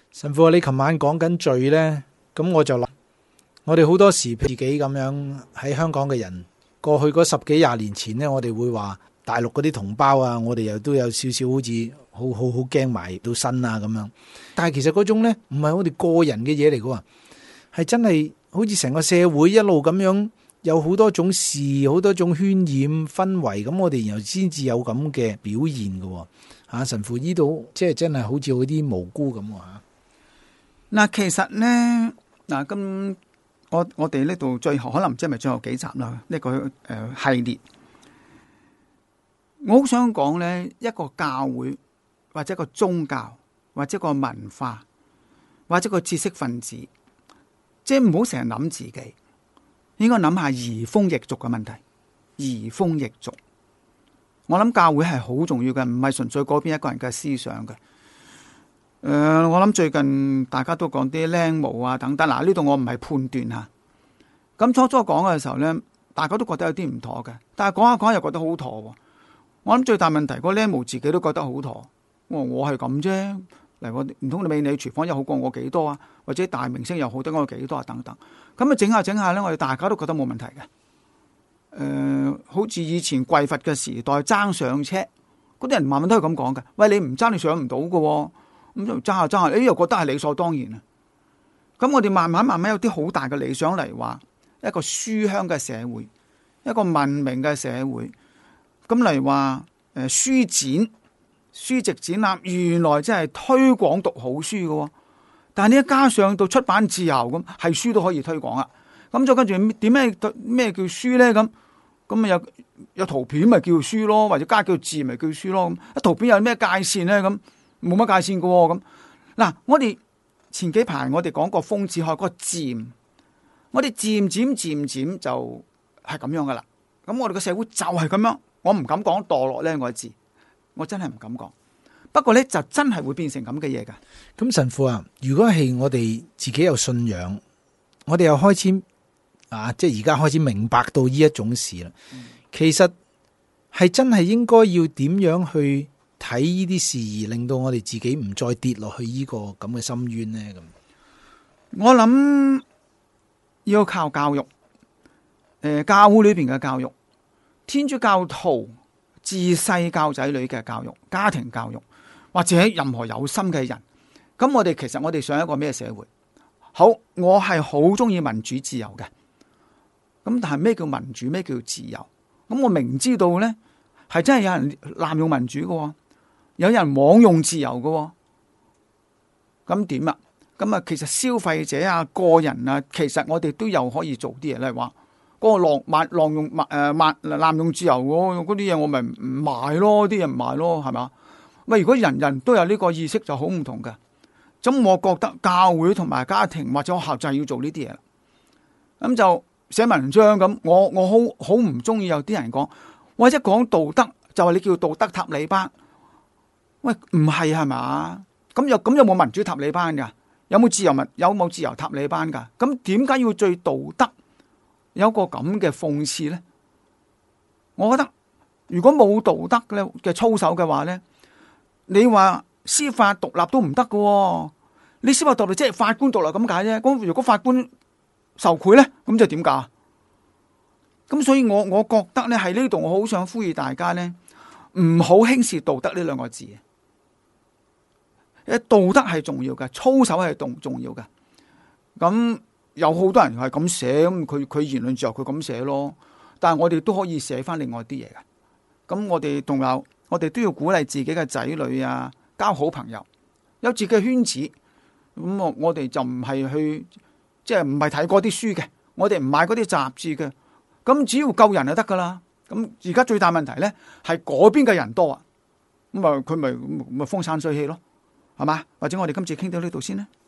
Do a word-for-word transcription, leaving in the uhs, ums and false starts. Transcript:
神父，你琴晚講緊罪呢，咁我就諗，我哋好多時自己咁樣喺香港嘅人，過去嗰十幾廿年前呢，我哋會話大陸嗰啲同胞啊，我哋又都有少少好似好好好驚埋到身啊咁樣。但係其實嗰種呢，唔係我哋個人嘅嘢嚟㗎，係真係好似成個社會一路咁樣有好多種事，好多種渲染氛圍，咁我哋然後先至有咁嘅表現㗎。吓，神父呢度即係真係好似嗰啲無辜咁吓。 嗱，其實咧，嗱，咁我我哋呢度最後可能唔知係咪最後幾集啦？呢、這個誒、呃、系列，我好想講咧，一個教會或者一個宗教或者一個文化或者一個知識分子，即係唔好成日諗自己，應該諗下移風易俗嘅問題。移風易俗，我諗教會係好重要嘅，唔係純粹嗰邊一個人嘅思想嘅。誒、呃，我諗最近大家都講啲靚模啊等等，嗱，呢度我唔係判斷吓。咁初初講嘅時候咧，大家都覺得有啲唔妥嘅，但係講下講下又覺得好妥。我諗最大問題，個靚模自己都覺得好妥。我我係咁啫，嚟我唔通你美女廚房又好過我幾多啊？或者大明星又好得我幾多啊？等等。咁啊整下整下咧，我哋大家都覺得冇問題嘅。誒、呃，好似以前貴佛嘅時代爭上車，嗰啲人慢慢都係咁講嘅。喂，你唔爭你上唔到嘅。咁就爭下爭下，你又覺得係理所當然啊！咁我哋慢慢慢慢有啲好大嘅理想嚟話，一個書香嘅社會，一個文明嘅社會。咁嚟話誒書展、書籍展覽，原來真係推廣讀好書嘅。但係呢一加上到出版自由咁，係書都可以推廣啊！咁再跟住點咩咩叫書咧？咁咁啊有有圖片咪叫書咯，或者加叫字咪叫書咯。咁圖片有咩界線咧？咁冇乜界線嘅喎，咁嗱，我哋前幾排我哋講過豐子愷嗰個漸，我哋漸漸漸漸就係咁樣噶啦。咁我哋個社會就係咁樣，我唔敢講墮落呢個字，我真係唔敢講。不過咧就真係會變成咁嘅嘢噶。 咁神父啊，如果係我哋自己有信仰，我哋又開始啊，即係而家開始明白到呢一種事啦。嗯、其實係真係應該要點樣去睇呢啲事，而令到我哋自己唔再跌落去呢個咁嘅深淵呢？咁我諗要靠教育，誒、呃，教會裏邊嘅教育，天主教徒自細教仔女嘅教育，家庭教育，或者任何有心嘅人。咁我哋其實我哋想一個咩社會？好，我係好中意民主自由嘅。咁但係咩叫民主？咩叫自由？咁我明知道呢，係真係有人濫用民主嘅。有人妄用自由嘅，咁點啊？咁啊，其實消費者啊、個人啊，其實我哋都有可以做啲嘢，例如話嗰個浪漫濫用誒濫濫用自由嗰啲嘢，我咪唔買咯，啲嘢唔買咯，係嘛？喂，如果人人都有呢個意識，就好唔同嘅。咁我覺得教會同埋家庭或者學校就係要做呢啲嘢啦。咁就寫文章咁，我我好好唔中意有啲人講，或者講道德就係你叫道德塔利班。喂，唔係係嘛？咁有咁有冇民主塔利班噶？有冇自由民？有冇自由塔利班噶？咁點解要最道德？有個咁嘅諷刺咧？我覺得如果冇道德咧嘅操守嘅話咧，你話司法獨立都唔得噶。你司法獨立即係法官獨立咁解啫。咁如果法官受賄咧，咁就點解？咁所以我我覺得咧喺呢度，我好想呼籲大家咧，唔好輕視道德呢兩個字。道德係重要嘅，操守係重重要嘅。咁有好多人係咁寫，咁佢佢言論自由佢咁寫咯。但係我哋都可以寫翻另外啲嘢嘅。咁我哋仲有，我哋都要鼓勵自己嘅仔女啊，交好朋友，有自己嘅圈子。咁我我哋就唔係去，即係唔係睇嗰啲書嘅，我哋唔買嗰啲雜誌嘅。咁只要救人就得噶啦。咁而家最大問題咧係嗰邊嘅人多啊，咁啊佢咪咪風生水起咯。係嘛？或者我哋今次傾到呢度先啦。